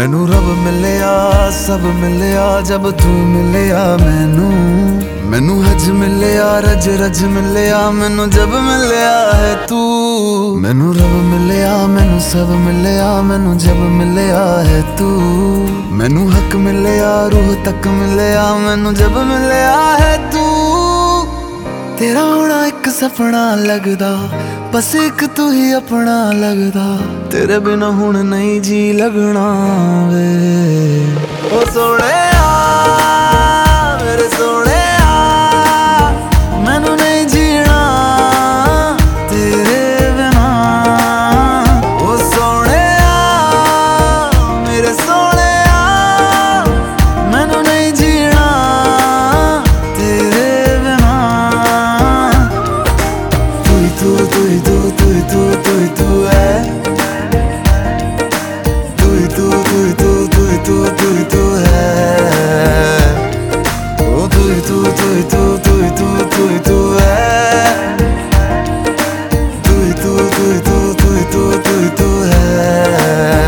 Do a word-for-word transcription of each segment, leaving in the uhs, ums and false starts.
मैनू रब मिलिया सब मिलिया जब तू मिलिया मैनू मैनू हज मिलिया रज रज मिलिया मैनू जब मिलिया है तू मैनू रब मिलिया मैनू सब मिलिया मैनू जब मिलिया है तू मैनू हक मिलिया रूह तक मिलिया मैनू जब मिलिया है तू तेरा होना एक सपना लगदा बस एक तू ही अपना लगदा तेरे बिना हुण नहीं जी लगना वे ओ सोहणिया मेरे सोहणिया मैनू नहीं जीना तेरे बिना ओ सोहणिया मेरे सोहणिया मैनू नहीं जीना तेरे बिना तू ही तू तू ही तू तू ही तू तू ही तू है तू ही तू तू ही तू तू ही तू तू ही तू है ओ तू ही तू तू ही तू तू ही तू तू ही तू है तू ही तू तू ही तू तू ही तू तू ही तू है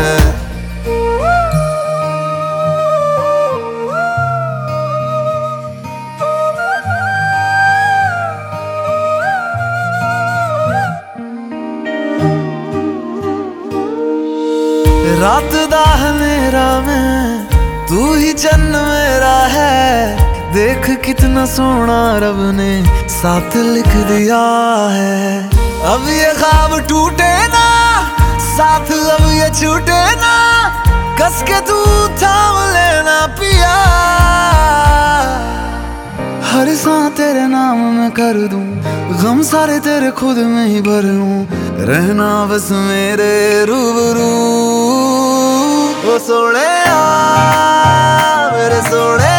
रात दा हनेरा में तू ही चन्न मेरा है देख कितना सोना रब ने साथ लिख दिया है अब ये ख्वाब टूटे ना साथ अब ये छूटे ना कस के तू थाम लेना पिया हर सांस तेरे नाम में कर दूं गम सारे तेरे खुद में ही भर लूं रहना बस मेरे रूबरू ओ सोहणिया मेरे सोहणिया